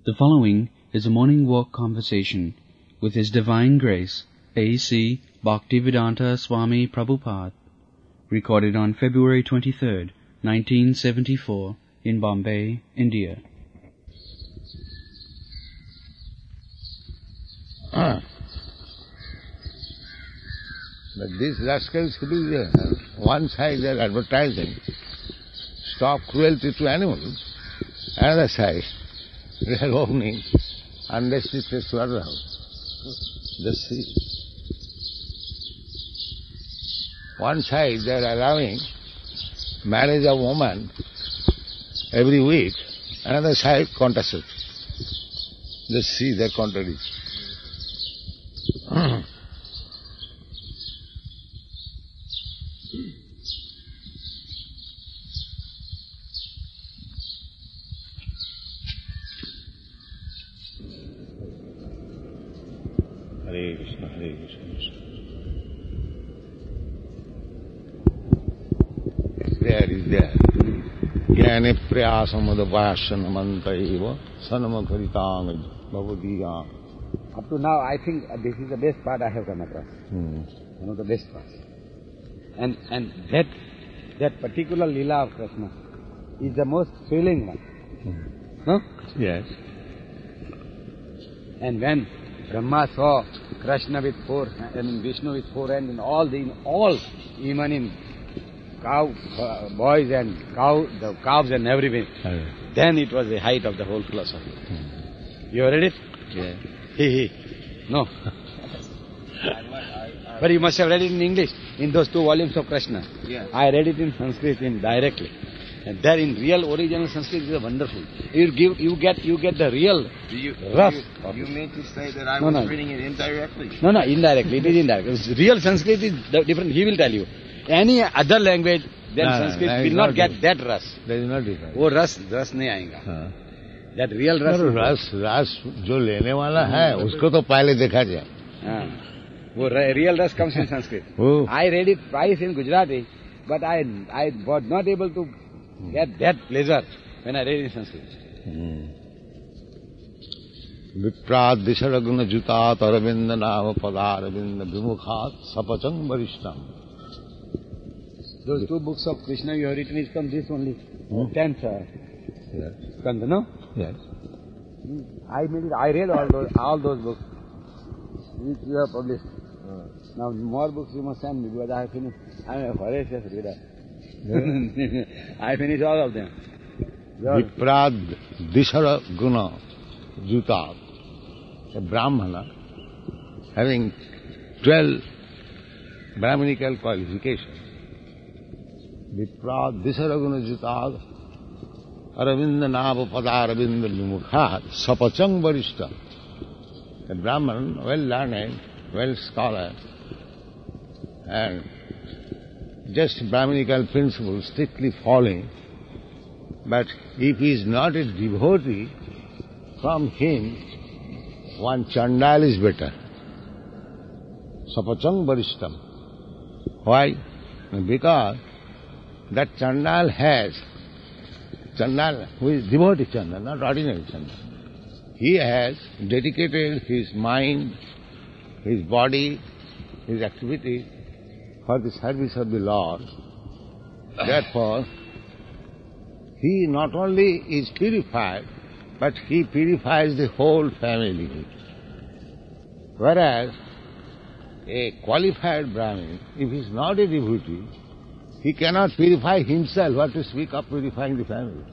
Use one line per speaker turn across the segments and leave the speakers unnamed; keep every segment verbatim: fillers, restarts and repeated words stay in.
The following is a morning walk conversation with His Divine Grace, A C Bhaktivedanta Swami Prabhupada, recorded on February twenty-third, nineteen seventy-four, in Bombay, India.
Ah. But these rascals, uh, one side they are advertising, stop cruelty to animals, another side they are opening unrestricted slaughterhouse. Just see. One side they are allowing marriage of woman every week, another side contraception. Just see their contradiction. Hare Krishna, Hare Krishna. There is there. Jnane pryasamudapasana mantaiva sanamakaritang bhavadiyam.
Up to now, I think uh, this is the best part I have come across.
Hmm.
One of the best parts. And and that that particular lila of Krishna is the most thrilling one.
Hmm.
No?
Yes.
And when Brahma saw Krishna with four, I mean Vishnu with four hands, and all the in all, even in cow uh, boys and cow, the calves and everything,
Hmm.
then it was the height of the whole philosophy.
Hmm.
You read it?
Yeah.
He he. No. But you must have read it in English, in those two volumes of Krishna.
Yeah.
I read it in Sanskrit in directly. And there in real original Sanskrit is wonderful. You give, you get, you get the real
Do you,
rough.
you, you mean to say that I
No,
was
no.
reading it indirectly?
No, no, indirectly. It is indirect. It's real Sanskrit is the different. He will tell you. Any other language than
No, no,
Sanskrit
that
will
is
not,
not
get
it.
that rus.
There is no difference.
वो रस रस नहीं आएगा.
हाँ.
That real rus.
No, रस रस जो लेने वाला है उसको तो पहले देखा जाए.
हाँ. वो re- real rus comes in Sanskrit.
Oh.
I read it twice in Gujarati, but I I was not able to get that pleasure when I read in Sanskrit.
विप्राद दिशरग्न जुतात Arvind नाम पदारविंद विमुखात सपचंग वरिष्ठम.
Those two books of Krishna you have written is from this only.
Hmm?
Tenth uh,
Yes.
Skanda, no?
Yes.
I made it, I read all those all those books which you have published. Now more books you must send me because I have finished. I am a voracious reader. I finished all of them. Yours.
विप्राद दिशरग्न जुतात. A Brahmana having twelve Brahminical qualifications. विप्राद दिशरग्न जुतात Arvind नाभ पदारविंद विमुखात सपचंग वरिष्ठ. A Brahman, well learned, well scholar, and just Brahminical principles strictly following, but if he is not a devotee, from him one Chandal is better. Sapachang Varishtam. Why? Because that Chandal has, Chandal, who is devotee Chandal, not ordinary Chandal, he has dedicated his mind, his body, his activity for the service of the Lord. Therefore, he not only is purified, but he purifies the whole family. Whereas a qualified Brahmin, if he is not a devotee, he cannot purify himself, what to speak of purifying the family.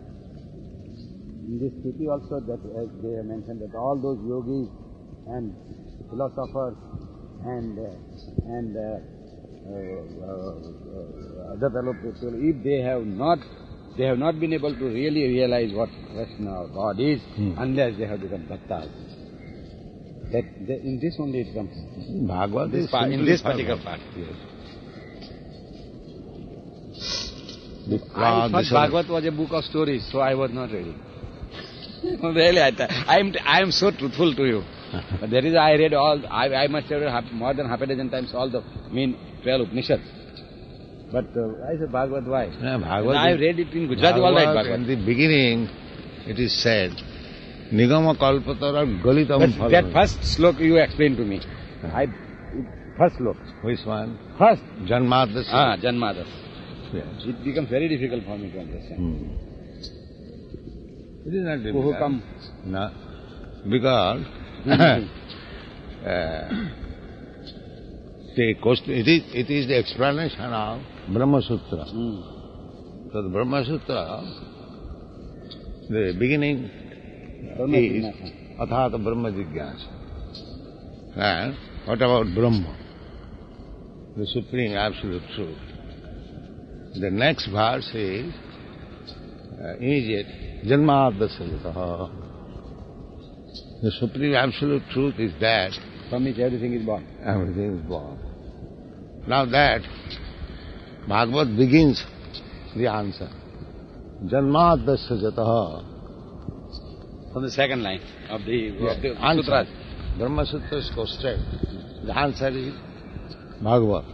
In this city also that as they have mentioned that all those yogis and philosophers and uh, and uh, uh, uh, other fellow people, if they have not they have not been able to really realize what Krishna or God is,
Hmm.
unless they have become bhaktas. That, that in this only it comes.
Bhagavad
This
is
part, in
simply
this
Bhagavad.
particular part.
Yes.
I thought Bhagavad was a book of stories, so I was not ready. Really, I, th- I am I am so truthful to you. But there is, I read all, I, I must have read half, more than half a dozen times all the main twelve Upanishads. But uh, I said Bhagavad, why?
No, Bhagavad
I
is-
read it in Gujarati, all right,
Bhagavad,
Bhagavad.
in the beginning, it is said Nigama kalpatara galitam
But
phalam.
that first slok you explained to me. I first slok.
Which one?
First.
Janmadasya.
Ah, Janmadas.
Yes.
It becomes very difficult for me to understand.
Hmm. It is not difficult.
Kuhukam.
No. Because
Mhm.
uh, the question, it, is, it is the explanation of Brahma Sutra.
Hmm.
So the Brahma Sutra, the beginning
Brahma
is
Jignasa.
Athata Brahma Jigyasa. And what about Brahma? The Supreme Absolute Truth. The next verse is uh, immediate Janmadasya. The Supreme Absolute Truth is that
From which everything is born.
everything is born. Now that Bhagavad begins the answer. Janmadasya jataha.
From the second line of the, of the
Answer.
Sutras.
Brahma Sutras go straight. The answer is Bhagavad.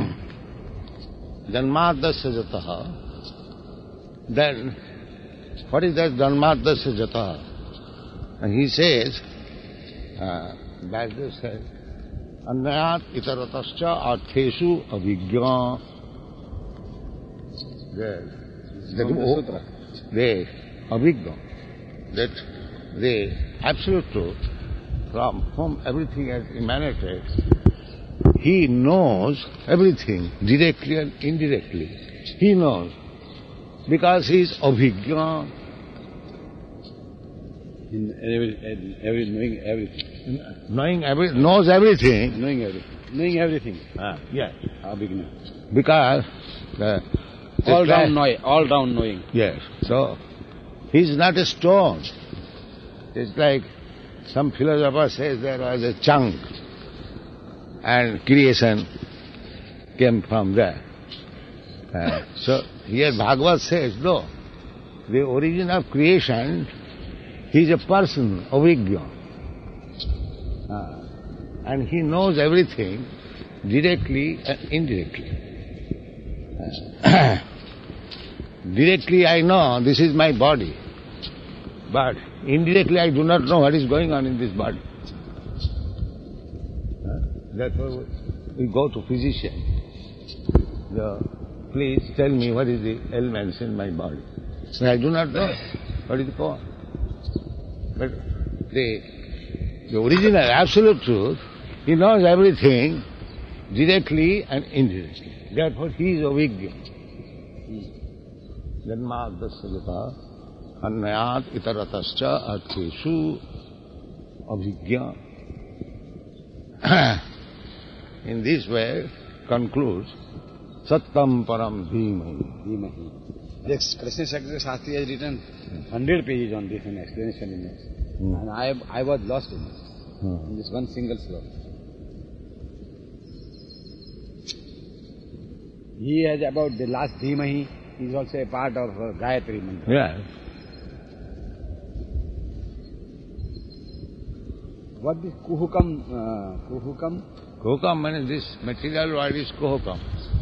Janmadasya jataha. Then, what is that Janmadasya jataha? And he says, uh, Vasudev says, Annayat itaratascha artheshu avijñā. The, the,
From the Sutra.
the avijñā, that the absolute truth from whom everything has emanated, he knows everything directly and indirectly. He knows because he is avijñā.
In every, in every, knowing everything.
Knowing every, knows everything.
Knowing everything. Knowing everything.
Ah, yes.
How big now?
Because uh,
All
just like-
down knowing. All down knowing.
Yes. So he is not a stone. It's like some philosopher says there was a chunk and creation came from there. Uh, so here Bhagavad says, no, the origin of creation, he is a person, avijñā. Uh, and he knows everything directly and indirectly. Uh, directly I know this is my body, but indirectly I do not know what is going on in this body. Uh, therefore we go to physician. So, please tell me what is the ailments in my body. So I do not know what is the cause. But the, the original absolute truth, he knows everything directly and indirectly. Therefore he is avijñā. Janmadasya jataha annayat itaratascha artheshu avijñā. In this way concludes Sattam Param Dhimahi.
Dhimahi. This Krishna Sakti Shastri has written hundred pages on this in explanation in it.
Hmm.
And I, I was lost in it.
Hmm.
In this one single slok. He has about the last Dhimahi, is also a part of uh, Gayatri mantra.
Yeah.
What is Kuhukam? Uh, Kuhukam?
Kuhukam means this material world is Kuhukam.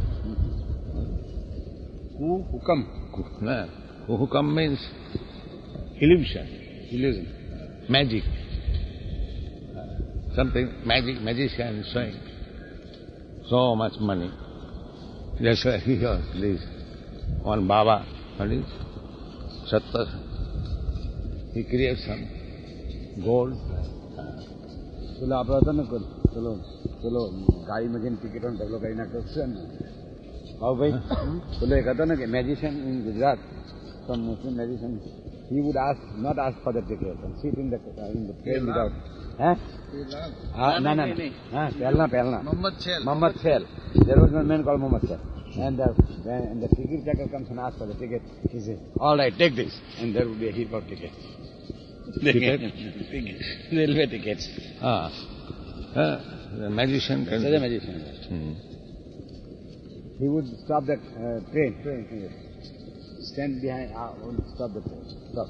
Kuhukam.
No. Kuhukam means illusion,
Illusion.
magic. Something, magic, magician is showing so much money. That's why he hears this. One Baba, what is? Satta. He creates some gold.
चलो आप रहता ना चलो चलो गाड़ी में जिन ticket on develop करना क्वेश्चन आओ भाई चलो एक आता ना कि magician in Gujarat, some Muslim magician, he would ask not ask for the ticket and sit in the in the train without, हैं? हाँ ना ना हाँ पहलना पहलना
Muhammad Shell.
Muhammad Shell. There was one man called Muhammad Shell. And the, when the ticket checker comes and asks for the ticket, he says, all right, take this. And there would be a heap of tickets.
Ticket?
Tickets. Railway tickets.
Ah. Uh, the magician can...
Such a magician.
Hmm.
He would stop the uh, train, train, train, stand behind, uh, would stop the train, stop.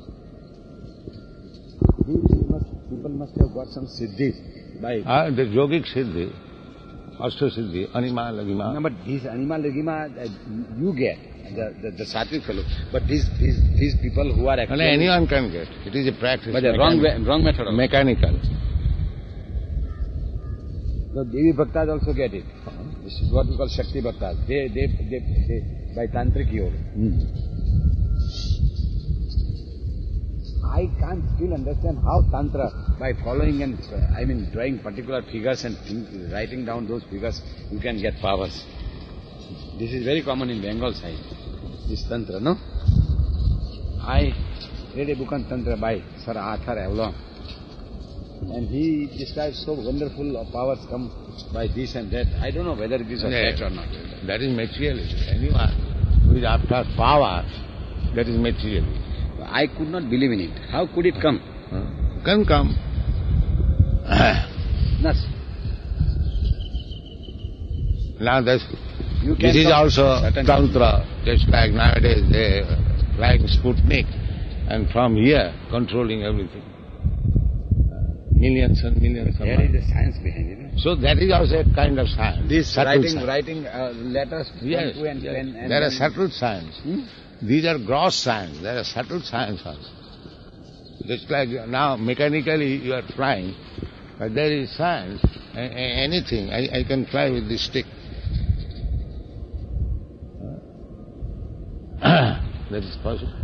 He, he must, people must have got some siddhis by...
Ah, the yogic siddhi, Ashta siddhi, anima, lagima.
No, but these anima, lagima, uh, you get. the, the, the sattvic fellow. But these, these, these people who are actually...
Well, anyone can get. It is a practice.
But the wrong, way, wrong method. Also.
Mechanical.
The Devi Bhaktas also get it. This is what we call Shakti Bhaktas. They, they, they, they, by Tantric Yoga.
Mm.
I can't still understand how Tantra, by following and, uh, I mean, drawing particular figures and think, writing down those figures, you can get powers. This is very common in Bengal side, this Tantra, no? I read a book on Tantra by Sir Arthur Avalon. And he describes so wonderful powers come by this and that. I don't know whether it is a
Yeah,
fact or not.
That is materialism. Anyone who is after power, that is materialism.
I could not believe in it. How could it come?
Huh? Can come.
Nas.
Now this,
You can
this is
come
also
certain-
Tantra, just like nowadays they are flying Sputnik and from here controlling everything. Millions and millions of
There
miles.
is a science behind it. No?
So that is also a kind of science.
This
subtle
writing,
science.
writing uh, letters,
Yes,
one, two and
yes.
ten. And
There are
then-
subtle science.
Hmm?
These are gross science. There are subtle science also. Just like now mechanically you are flying, but there is science. A- a- anything. I, I can fly with this stick. That is possible.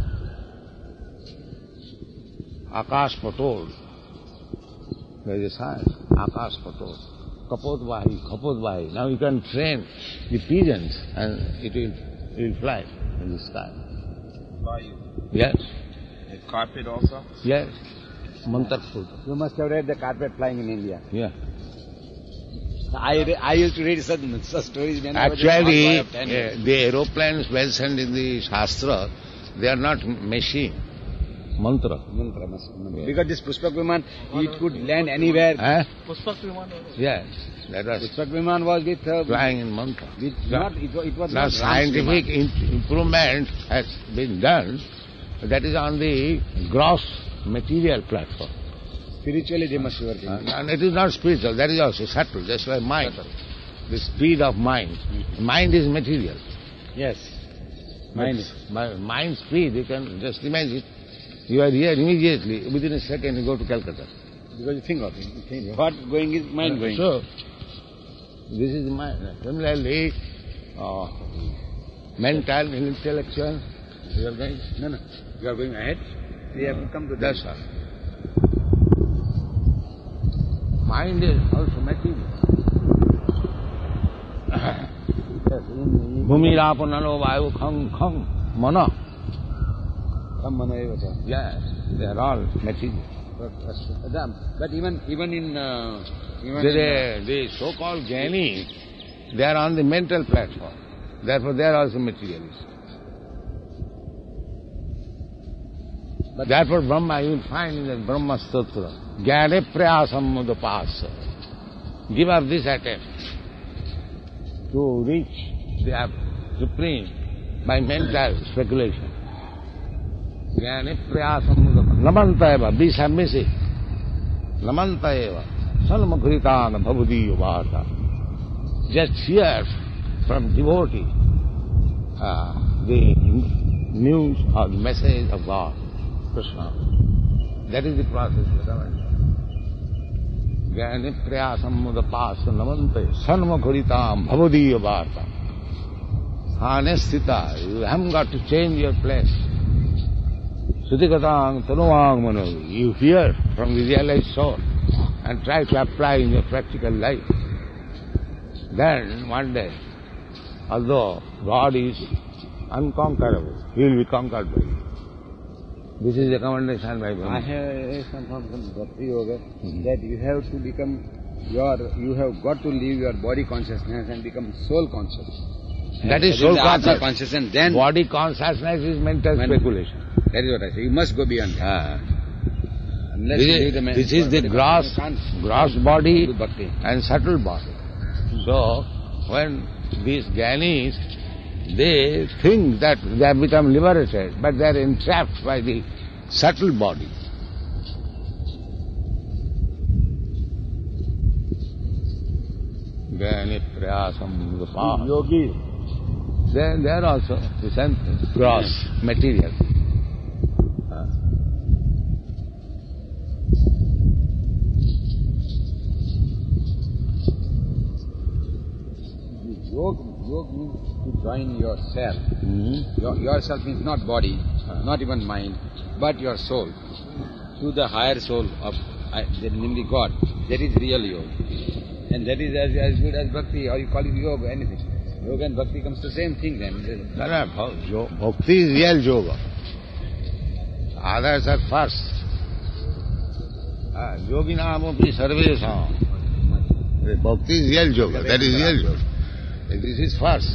Akash Patol. There is a science. Akash Patol. Kapodvahi, Kapodvahi. Now you can train the pigeons and it will, it will fly in the sky.
Vayu.
Yes,
A carpet also?
yes. Mantak food.
You must have read the carpet flying in India.
Yeah.
I, re- I used to read such, such stories when I was a small
Actually,
boy of ten years.
uh, the aeroplanes mentioned in the Shastra, they are not machine. Mantra.
Mantra, must- mantra. Because this Pushpak Viman, it could land anywhere.
Eh?
Pushpak Viman.
Yes. That was
Pushpak Viman was with... Uh,
flying in mantra.
with
Yeah.
not, it, wa- it was
Now
not
scientific
Ram's
in- improvement has been done. That is on the gross material platform.
Viman. Spiritually they must be working.
Uh, and it is not spiritual, that is also subtle. That's why mind. The speed of mind. Mind is material.
Yes. Mind.
By mind speed, you can just imagine. You are here immediately, within a second you go to Calcutta.
Because you think of it. You think what going is mind going.
So, this is mind. Similarly, uh, mental, intellectual, you are going.
No, no. You are going ahead. We have to come to that.
That's all. Mind is also material.
Yes, in, in,
Bhumirāpanalo vayu khang khang mana.
Kam mano eva cha.
Yes, they are all material.
But, but, but even even in uh, even
The,
in, uh,
the so-called jnani, they are on the mental platform. Therefore, they are also materialists.
But-
Therefore, Brahma, you will find in the Brahma Sutra, Jnane Prayasam Mudapasa. Give up this attempt to reach the supreme by mental speculation. Jnane Prayasam Mudapasa. Namanta eva, be submissive. Namanta eva, salmakritana bhavadiyo vata. Just hear from devotee uh, the news or the message of God. Krishna. That is the process. Jnane prayasam mudapasa namante sanmakuritam bhavadiya varta. Anestita, you haven't got to change your place. Sutikatang tanuvang mano. You hear from the realized soul and try to apply in your practical life. Then one day, although God is unconquerable, He will be conquered by you. This is the commendation by
I
Brahma.
have some from some Bhakti Yoga
Mhm.
that you have to become your, you have got to leave your body consciousness and become soul conscious.
That is
And
soul
the Atma
conscious.
conscious and then
Body consciousness is mental
When-
speculation.
that is what I say. You must go beyond that.
Ah.
Unless
This
you
is,
leave the man-
this is the
you
gross,
can't
gross body
do bhakti.
and subtle body. So, when these jnanis, they think that they have become liberated, but they are entrapped by the subtle body. Jnani prayasam vipasa.
Yogi,
Then there also the same thing, gross, material. Uh.
Yoga, yoga means to join yourself.
Mm-hmm.
Your, yourself means not body,
Uh.
not even mind, but your soul. To the higher soul of, uh, namely God. That is real yoga. And that is as, as good as bhakti, or you call it yoga, anything. Yoga and bhakti comes the same thing then.
No, no, bha- yo- bhakti is real yoga. Others are first. Ah, yoginam api sarvesham. Bhakti is real yoga. That is real yoga. This is first.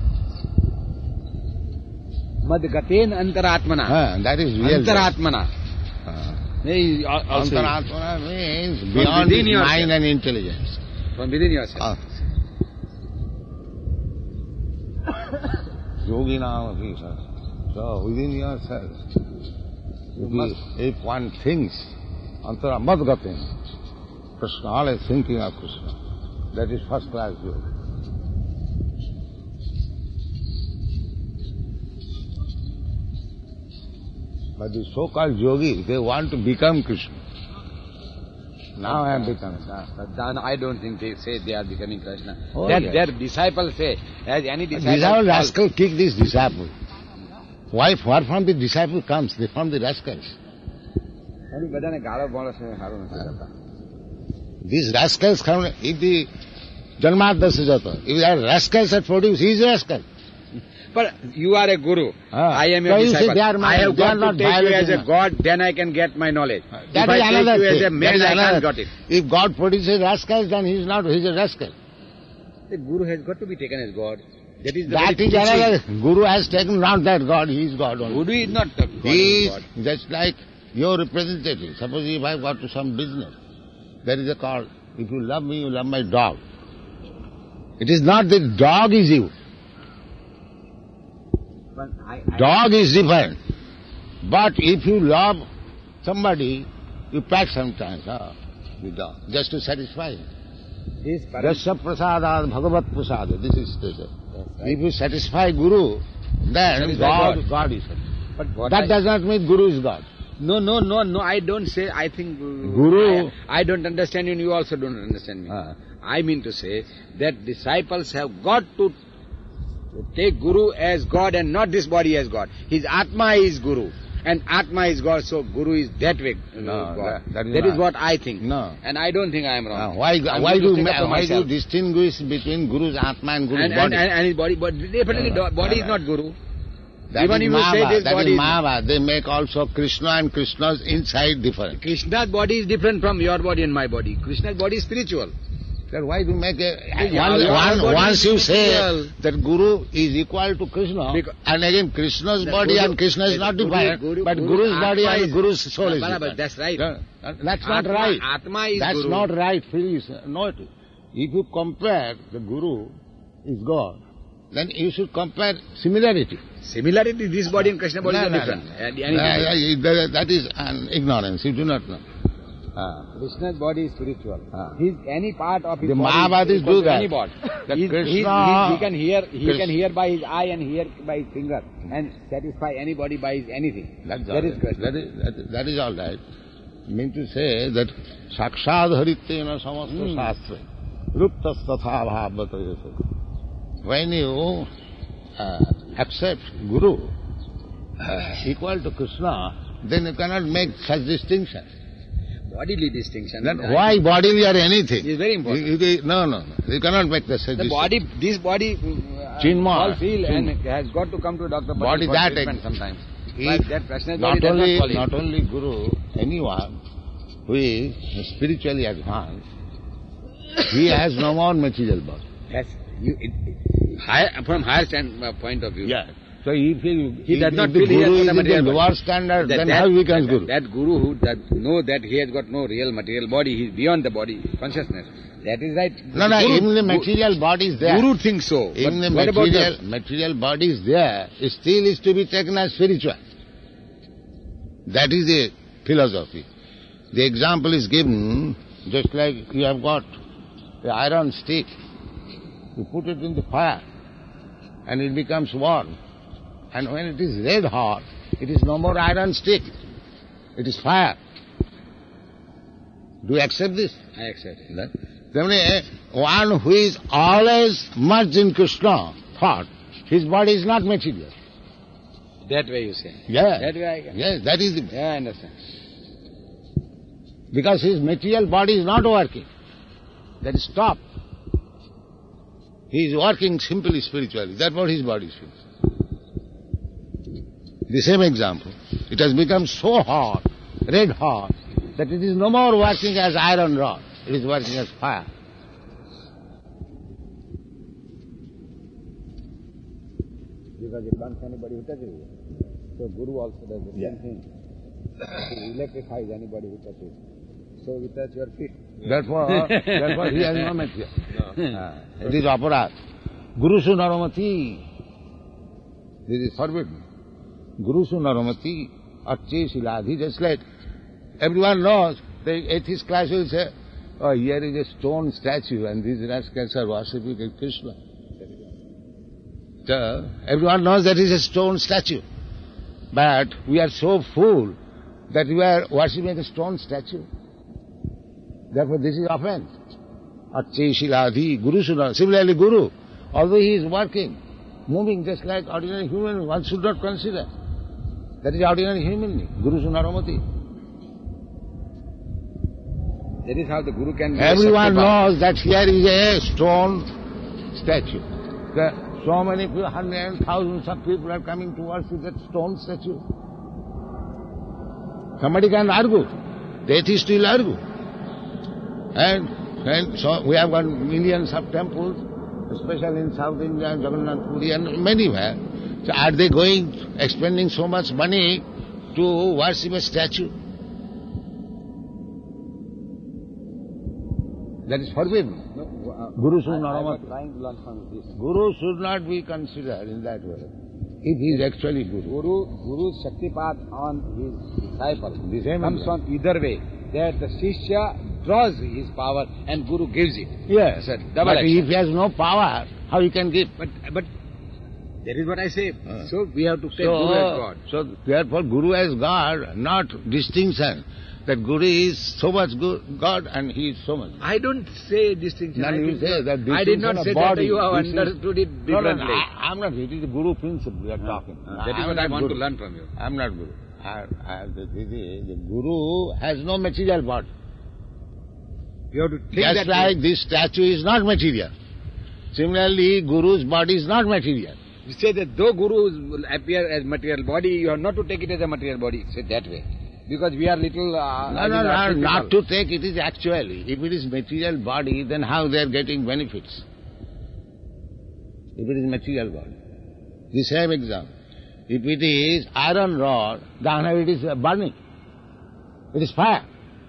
Madgaten antaratmana.
Ah, that is real yoga.
Antaratmana.
Ah.
Hey, also
Antaratmana means beyond
within yourself.
mind and intelligence.
from within yourself.
Ah. Yoginam api sarvesham. So within yourself,
You
if,
must-
if one thinks, antara madgatin, Krishna, always thinking of Krishna, that is first class yoga. But the so-called yogis, they want to become Krishna. Now I am become.
But then I don't think they say they are becoming Krishna.
Oh,
their,
yes.
their disciples say, as any disciple...
These are rascal kick this disciple. Why? Where from the disciple comes? They from the rascals.
એની બધાને ગાળો બોળો છે સારું નથી કરતા.
These rascals come, if the Janmadasa Jata, if they are rascals that produce, he is rascal.
But you are a guru.
Ah.
I am
So
your
you say
disciple.
they are my-
I have
they
got
are
to
not
take you as a
violating-
god, then I can get my knowledge.
That
if
is
I
another
take you as
thing.
a man,
That is
I
another
can't got it.
thing. If God produces rascals, then he is not, he is a rascal.
The guru has got to be taken as God. That is the
That
very
is
teaching.
another. Guru has taken not that God, he is God only.
Guru is not the God.
He
God.
is just like your representative. Suppose if I got to some business, there is a call, if you love me, you love my dog. It is not that dog is you.
But I, I,
Dog is different. But if you love somebody, you pet sometimes, huh, the dog, just to satisfy him.
this param-
Rasya prasadad bhagavat prasada, this is stated.
right.
If you satisfy Guru, then
Satisfy
God,
God.
God is satisfied.
But what
That
I,
does not mean Guru is God.
No, no, no, no, I don't say, I think... uh,
Guru-
I, I don't understand you and you also don't understand me.
Ah.
I mean to say that disciples have got to take Guru as God and not this body as God. His Atma is Guru and Atma is God, so Guru is that way uh,
No,
God.
that- that is
that is
not.
what I think.
No.
And I don't think I am wrong.
Now, why,
I'm
why,
going to
do,
stick up for
why do you
myself.
distinguish between Guru's Atma and Guru's
and,
body?
and, and, and his body, but definitely
No, no,
do- body
no,
is
no.
not Guru.
That
Even
is
if you say
Mahava,
this
that
body
is
is-
Mahava. They make also Krishna and Krishna's inside different.
Krishna's body is different from your body and my body. Krishna's body is spiritual.
Then why do you make a...
Yeah,
One,
your
one,
body
once
is
you say
spiritual.
that Guru is equal to Krishna,
Because-
and again Krishna's
The
body
Guru-
and Krishna is
the
not
Guru-
different,
Guru-
but
Guru-
Guru's body
Atma
and
is-
Guru's soul is
Barabar,
different.
that's right.
No, That's not
Atma-
right.
Atma is
That's
Guru.
not right, please note it. If you compare the Guru is God, then you should compare similarity.
Similarity, this body and Krishna body
No,
are
no,
different.
no.
And- and
Uh,
different.
that- that is an ignorance, you do not know. Ah.
Krishna's body is spiritual.
Ah.
His any part of his
The
body
Mahabharats
is equal
do
to
that.
any body.
That
He's-
Krishna-
he's- he's- he can hear, he
Krish-
can hear by his eye and hear by his finger and satisfy anybody by his anything.
That's
That
all
is
right.
Krishna.
That is, that, that is all right. I mean to say that sakshad harittena samasta
Hmm.
shastra ruptas tatha bhavatayase. When you uh, accept Guru uh, equal to Krishna, then you cannot make such distinction.
Bodily distinction.
Then
I-
why bodily or anything?
Is very important.
You- you- no, no, no. You cannot make the such
The
distinction.
body, this body, uh,
Chinmay.
all feel and
Chinmay.
has got to come to Doctor
Body
for
that
treatment
ex-
sometimes.
He-
But that Krishna's body
not
does
only,
not fall in.
not only Guru, anyone who is spiritually advanced, he has no more material body.
Yes, you, it, it, higher, from higher stand, uh, point of view.
So if he,
He
if,
does not
if the
feel he has
Guru
got
is
a
in the
material
lower
body.
standard,
That-
then
that-
how he becomes
that,
Guru?
That Guru who that know that he has got no real material body, he is beyond the body consciousness. That is right.
no, no,
Guru,
even the material body is there.
Guru thinks so.
Even
but
the
what about
material,
the,
material body is there, it still is to be taken as spiritual. That is the philosophy. The example is given, just like you have got the iron stick, you put it in the fire, and it becomes warm. And when it is red hot, it is no more iron stick. It is fire. Do you accept this?
I accept it.
That, then, one who is always merged in Krishna thought, his body is not material.
That way you say.
Yeah.
That way I can.
Yes, that is the...
Yeah, I understand.
Because his material body is not working. That is stopped. He is working simply spiritually. That's what his body feels. The same example. It has become so hot, red hot, that it is no more working as iron rod. It is working as fire.
Because you can't see anybody who touches it. So Guru also does the
Yeah.
same thing. He electrifies anybody who touches. So we touch your feet.
Therefore, therefore he has no material. Uh, it is aparat. Guru su naramati. This is forbidden. Guru su naramati, acche siladhi, just like everyone knows, the atheist class will say, oh, here is a stone statue and these rascals are worshipping Krishna. So, everyone knows that is a stone statue. But we are so fool that we are worshipping a stone statue. Therefore, this is offense. Acche shiladhi, Guru sunna. Similarly, Guru, although he is working, moving just like ordinary human, one should not consider. That is ordinary human, Guru sunaramati.
That is how the Guru can...
Everyone knows that here is a stone statue. There, so many people, hundreds and thousands of people are coming to worship that stone statue. Somebody can argue. The atheists will argue. And, and so we have got millions of temples, especially in South India, Jagannath Puri and many where. So are they going, expending so much money to worship a statue? That is forbidden.
No, uh,
Guru should
I,
not...
I was trying to learn from this.
Guru should not be considered in that way. If he is actually Guru.
Guru, Guru's Shaktipat on his disciple
The same
comes
example.
on either way. That the Shishya draws his power and Guru gives it.
Yes,
Sir, double
but
action.
if he has no power, how he can give?
But but that is what I say.
Uh.
So we have to take
So,
Guru as God.
so therefore Guru as God, not distinction. That Guru is so much good, God and he is so much.
I don't say distinction.
No,
I,
you
think
say that
I did not
distinction of
say
body,
that. You have
this is-
understood it
No, no,
differently.
no, I, I'm not. It is the Guru principle we are talking.
Uh, that is
I'm
what I
not
want
Guru.
to learn from you.
I'm not Guru. I, I, the, the, the Guru has no material body.
You have to think
Just
that
like
way.
this statue is not material. Similarly, Guru's body is not material.
You say that though Gurus will appear as material body, you have not to take it as a material body. Say that way. Because we are little... Uh,
No,
I
no,
mean,
no,
artificial.
not to take it is actually. If it is material body, then how they are getting benefits? If it is material body. The same example. If it is iron rod, then it is uh, burning. It is fire.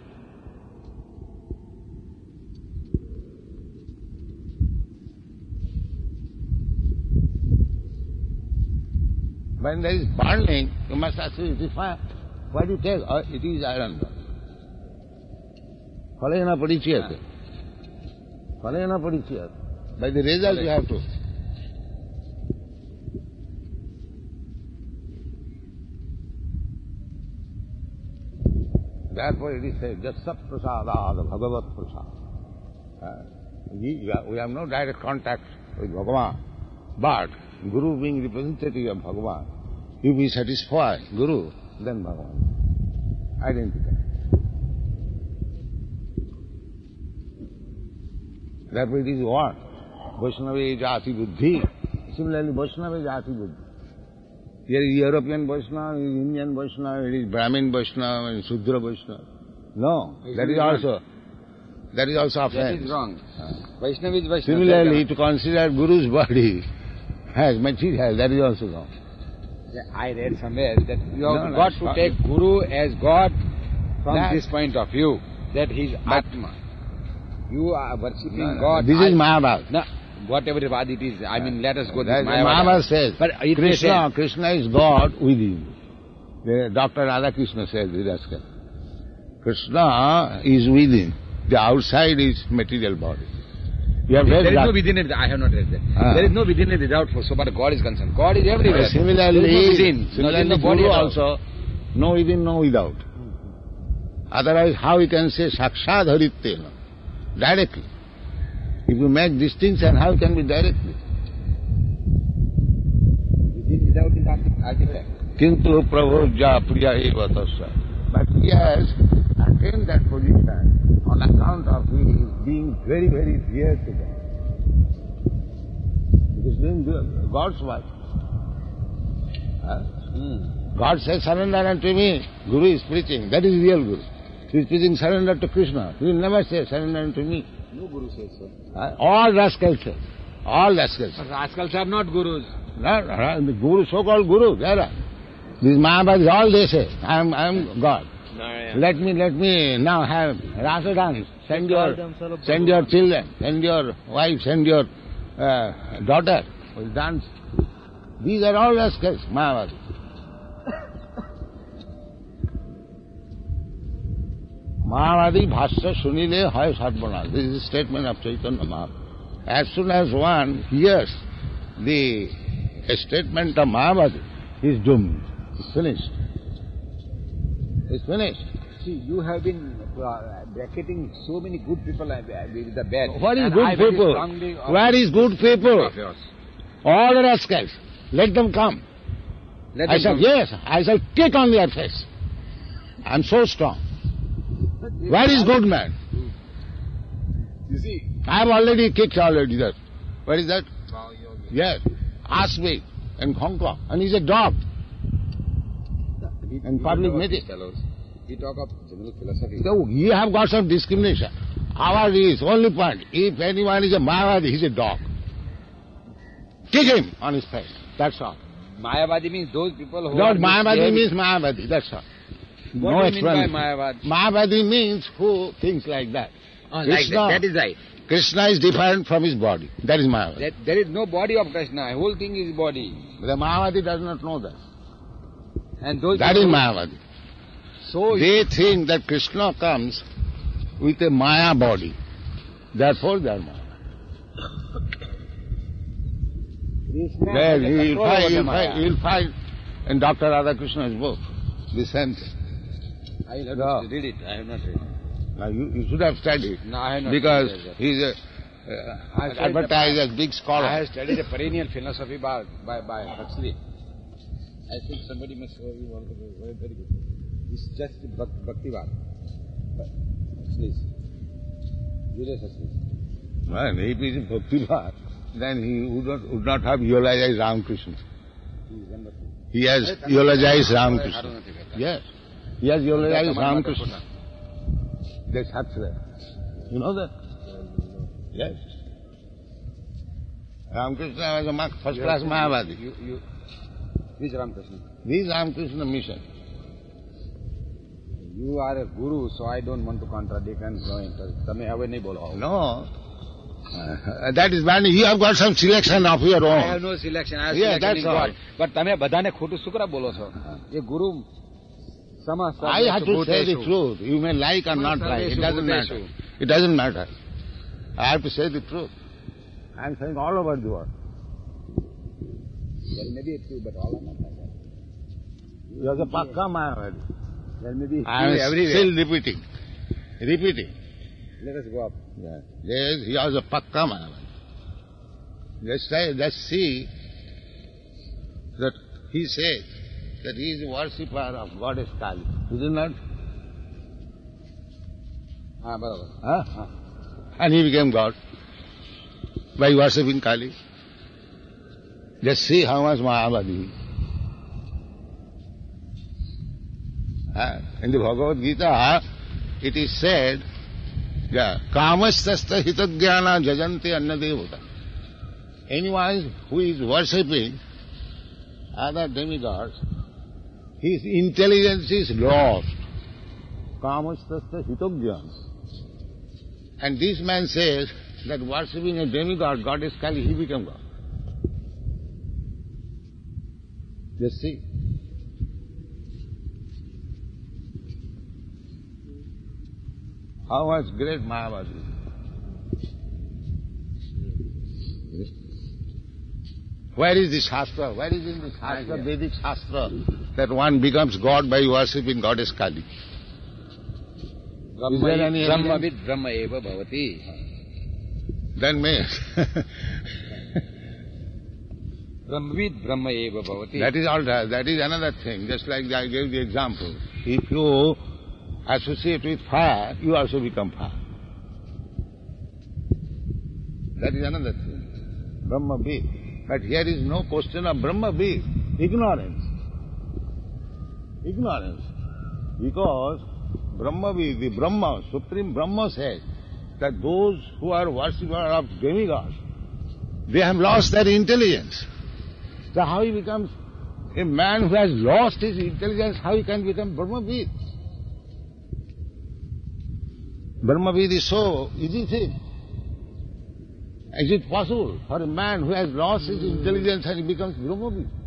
When there is burning, you must ask, it is fire. Why do you tell? Oh, it is iron rod. Phalena padichyate. Phalena padichyate. By the result you have to. Therefore it is said, Jasya prasadāda bhagavat prasad. We, we have no direct contact with Bhagavan, but Guru being representative of Bhagavan, if we satisfy Guru, then Bhagavan. Identical. Therefore it is what? Vaishnava jati buddhi. Similarly, Vaishnava jati buddhi. Here is European Vaishnava, it is Indian Vaishnava, it is Brahmin Vaishnava, and Sudra Vaishnava. No, that is also, that is also offense.
That is wrong. Vaishnava is Vaishnava.
Similarly, to consider Guru's body as material, that is also wrong.
I read somewhere that you have
No, no,
got
it's
to
fine.
take Guru as God from
That-
this point of view, that he is
But-
Atma. You are worshipping
No, no,
God.
this
I-
is Mahabharata.
No, whatever Vad it is, I mean, let us go to
That-
Mahabharata.
Mahabharata says,
But it may
Krishna,
say-
Krishna is God within. The Doctor Radhakrishna says, Vidaskar. Krishna is within. The outside is material body. You have read
There is
that.
no within it. I have not read that.
Ah.
There is no within it without for so far God is concerned. God is everywhere.
Similarly,
there is no within.
similarly
Not in the body
Guru
at all.
also, no within, no without. Otherwise, how you can say Sakshat Harittena? Directly. If you make distinction, how can be directly?
Within without is arti- artifact.
Kintu prabhujya priya eva tasya. But he has attained that position on account of his being very, very dear to God. He is doing the- God's work. Huh? God says, surrender unto me. Guru is preaching. That is real Guru. He is preaching surrender to Krishna. He will never say surrender unto me.
No Guru says so.
Huh? All rascals say. All rascals.
But rascals are not Gurus.
No, no, the Guru, so-called Guru, there are. These Mahabharats, all they say, I am, I am God. Let me, let me now have Rasa dance. Send your, send your children, send your wife, send your uh, daughter, will dance. These are all rascals, Mahabharats. Mahavadi bhashya sunile hoy sarvana. This is a statement of Chaitanya Mahaprabhu. As soon as one hears the a statement of Mahavadi, he is doomed. It's finished. It's finished.
See, you have been uh, bracketing so many good people uh, with the bad.
What is
And
good
I very
people?
strongly
Where is good people?
of yours.
All the rascals. Let them come.
Let
I
them
said,
come.
yes, I shall kick on their face. I am so strong. Where is good man?
You see,
I have already kicked already that. Where is that?
Wow, yogi.
Yes. Ask me in Hong Kong. And he's a dog.
we,
And
we
public
don't know
meeting.
these fellows. We talk of general philosophy.
So you have got some discrimination. Ours is only point. If anyone is a Mayavadi, he's a dog. Kick him on his face. That's all.
Mayavadi means those people who
Not
are
Mayavadi
misbehaving.
means Mayavadi. That's all.
What
no
do you mean by
explanation.
Mayavad?
Mayavadi means who thinks like that.
Oh, like
Krishna.
that. That is right.
Krishna is different from his body. That is Mayavadi.
That, there is no body of Krishna. Whole thing is body.
The Mayavadi does not know that.
And those
That is
people-
Mayavadi.
So
They think that Krishna comes with a Maya body. Therefore they are Mayavadi.
Krishna
Well,
has a
you will
control
find,
over the
you'll
Maya.
find, you'll find in Doctor Radhakrishna's book, the same thing.
I will have
No.
to read it. I have not read it.
Now you, you should have studied
No, I have not
because
studied that.
he's a,
I
uh,
studied
advertised
the-
as big scholar.
I have studied a perennial philosophy by, by, by Huxley. I think somebody must show you one of the very, very good. It's just Bhak- Bhaktivad. Huxley's. Julius Huxley.
Well, if he is Bhaktivad, then he would not, would not have eulogized Ramakrishna.
He is wonderful.
He has eulogized Ramakrishna.
Ramakrishna.
Yes. He has eulogized Ramakrishna. That's Huxley. You know that? Yes. Ramakrishna was a ma- first class Mayavadi.
You, you, which Ramakrishna?
This is Ramakrishna mission.
You are a guru, so I don't want to contradict and go into it. તમે હવે નહીં બોલો.
No. Uh, that is bad. You have got some selection of your
I have
own.
no selection. I have
Yeah,
selection
that's
in God.
all.
But તમે બધાને ખોટું શું કરવા બોલો છો? એ ગુરુ સમસ્ત
I have to say the truth. You may like or not like. It doesn't matter. It doesn't matter. I have to say the truth. I am saying all over the world.
There may be a few, but all are not like that.
You are the Pakka Mayavadi.
There may be a
I
few
am
everywhere.
still repeating. Repeating.
Let us go up.
Yeah. Yes, he was a Pakka Mayavadi. Let's, say, let's see that he says that he is a worshipper of goddess Kali. Is it not?
હા બરાબર.
Huh? And he became God by worshipping Kali. Just see how much Mahavadi he is. Uh, in the Bhagavad Gita, it is said, yeah, Kamasthasta hitadhyana jajanti annadevata. Anyone who is worshipping other demigods, his intelligence is lost. Kamasthasta hitadhyana. And this man says that worshipping a demigod, goddess Kali, he became God. Just see. How much great Mahavadi. Where is the Shastra? Where is in the Shastra, Vedic Shastra, that one becomes God by worshipping Goddess Kali? Is there any
Brahma
evidence?
vid Brahma eva bhavati.
Then may.
Brahma vid Brahma eva bhavati.
That is all right. That is another thing. Just like I gave the example. If you associate with fire, you also become fire. That is another thing. Brahma vid. But here is no question of Brahma vid. Ignorance. Ignorance. Because Brahma vid, the Brahma, Supreme Brahma says that those who are worshippers of demigods, they have lost their intelligence. So how he becomes a man who has lost his intelligence, how he can become Brahmavid? Brahmavid is so easy thing. Is it possible for a man who has lost his intelligence and he becomes Brahmavid?